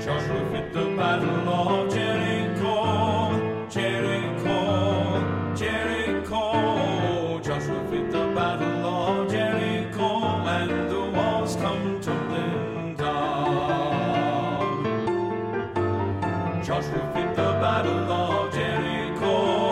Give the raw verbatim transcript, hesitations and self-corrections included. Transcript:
Joshua fit the battle of Jericho, Jericho, Jericho. Joshua fit the battle of Jericho, and the walls come tumbling down. Joshua fit the battle of Jericho.